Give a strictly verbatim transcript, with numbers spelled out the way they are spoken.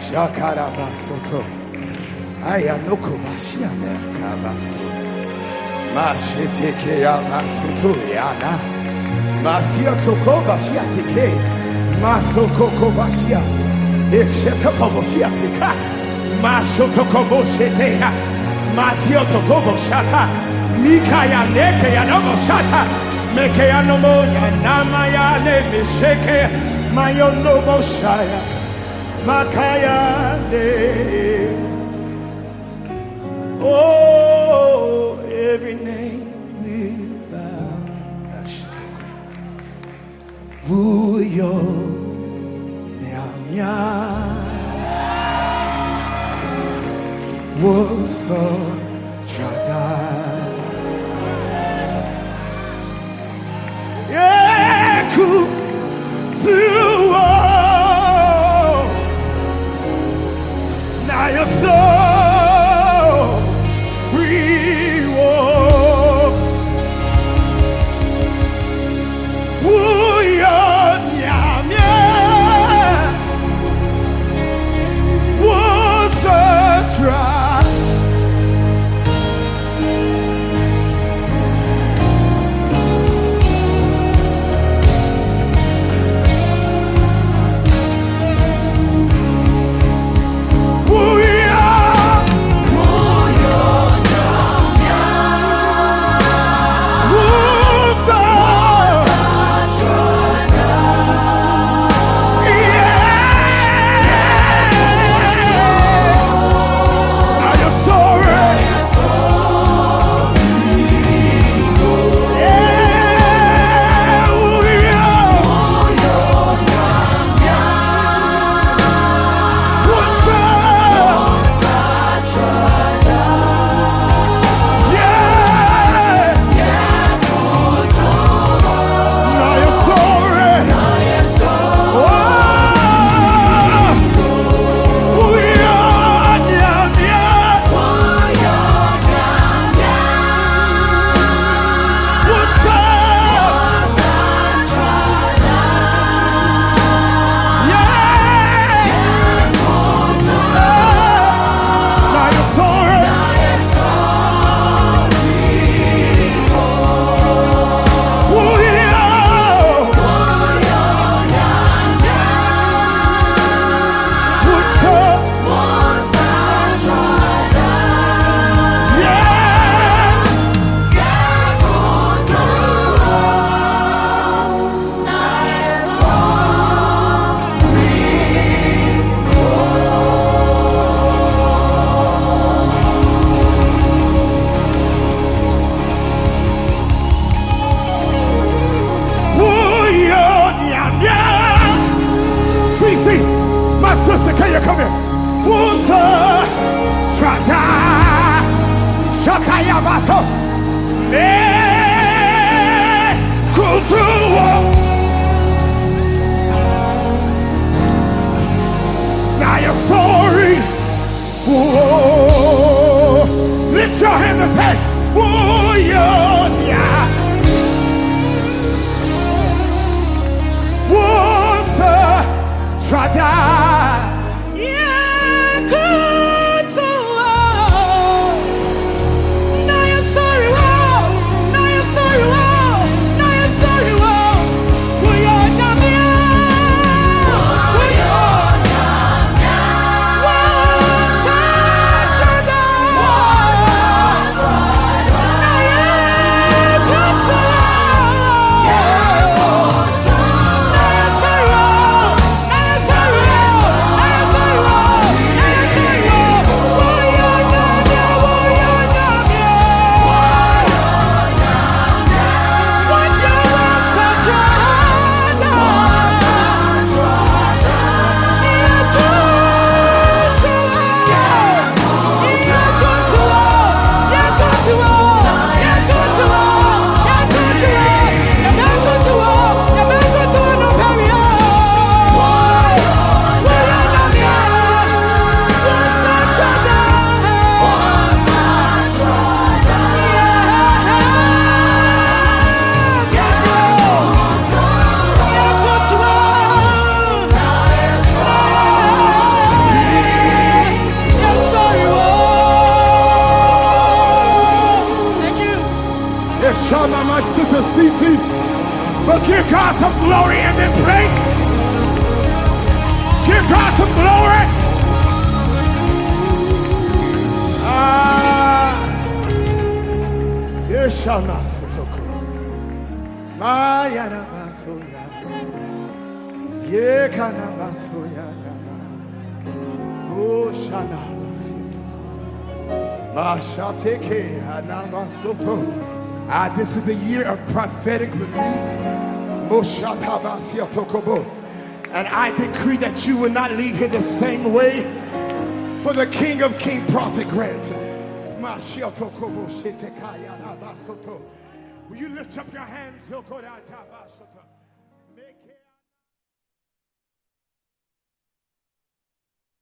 Shakarabasoto. Ayanoko Bashiane Kabaso. Mashiteke Yabasuto Yana. Masiotoko Bashiateke. Masokoko Bashia. Eshetoko Boshiatika. Mashotoko Boshetea. Masiotoko Boshata. Mikaya Neke Yanomo Shata. Meke Yanomo Yanamaya Misheke. Mayono Boshaya. Makaya ne. Oh, every name will bow. Vuyo Nyamya Woso Trada. Yeah, cool. Now you're so reward. Wuyon Yamya was a try. Can you come here? Wuza Trata Shakaya Baso Ne Kutuwa. Now you're sorry. Whoa. Lift your hands and say, whoa, yeah. Wuza Trata. Sorry. Shama, my sister Cece. But give God some glory in this place. Give God some glory. Ah. Yes, Shama Sotoko. Maya Namasoya. Ye Kana Masoya. Oh, Shana Masotoko. Mashateke Hanamasoto. Ah, this is the year of prophetic release. And I decree that you will not leave here the same way. For the King of King Prophet Grant. Will you lift up your hands?